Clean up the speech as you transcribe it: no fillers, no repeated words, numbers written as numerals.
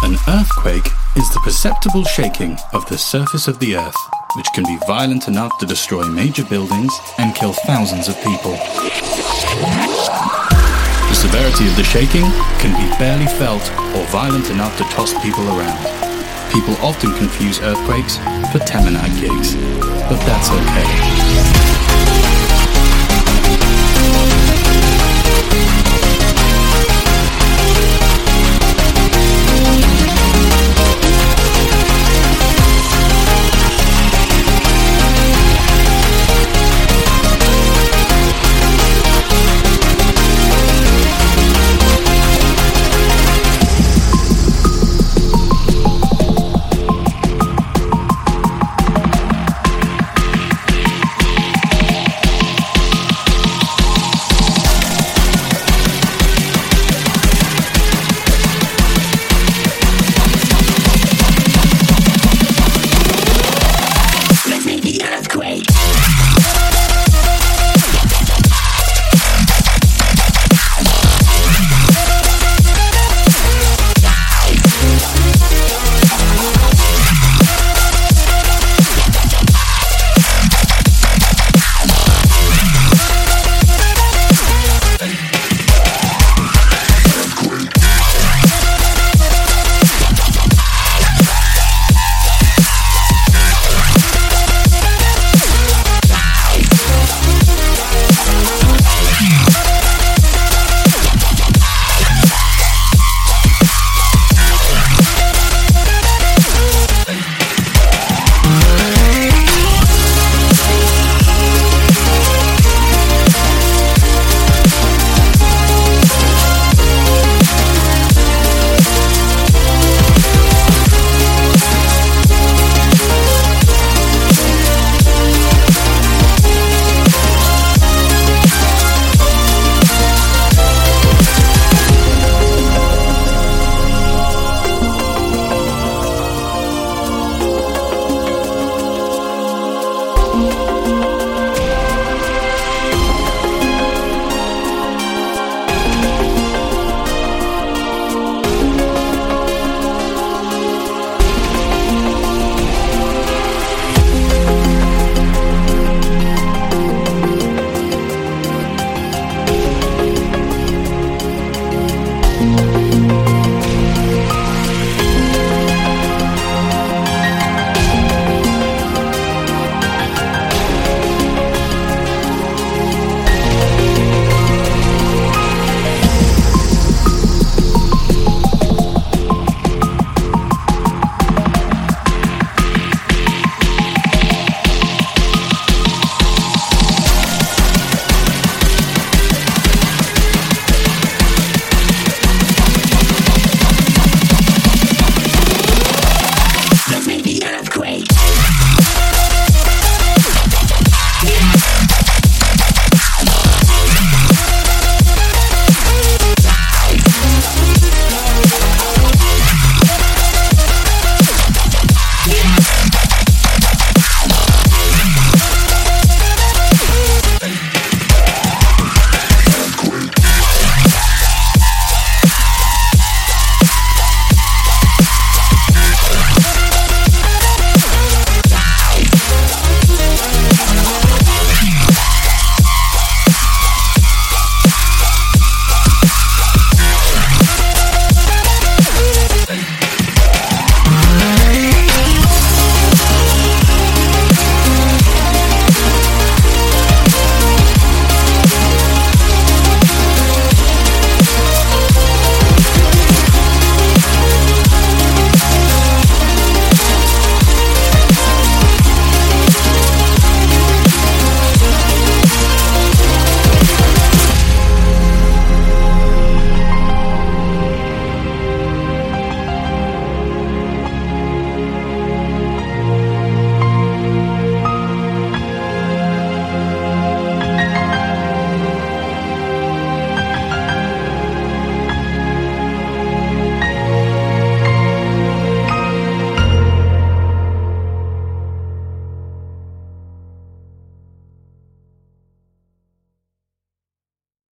An earthquake is the perceptible shaking of the surface of the earth, which can be violent enough to destroy major buildings and kill thousands of people. The severity of the shaking can be barely felt or violent enough to toss people around. People often confuse earthquakes for Temenite gigs, but that's okay.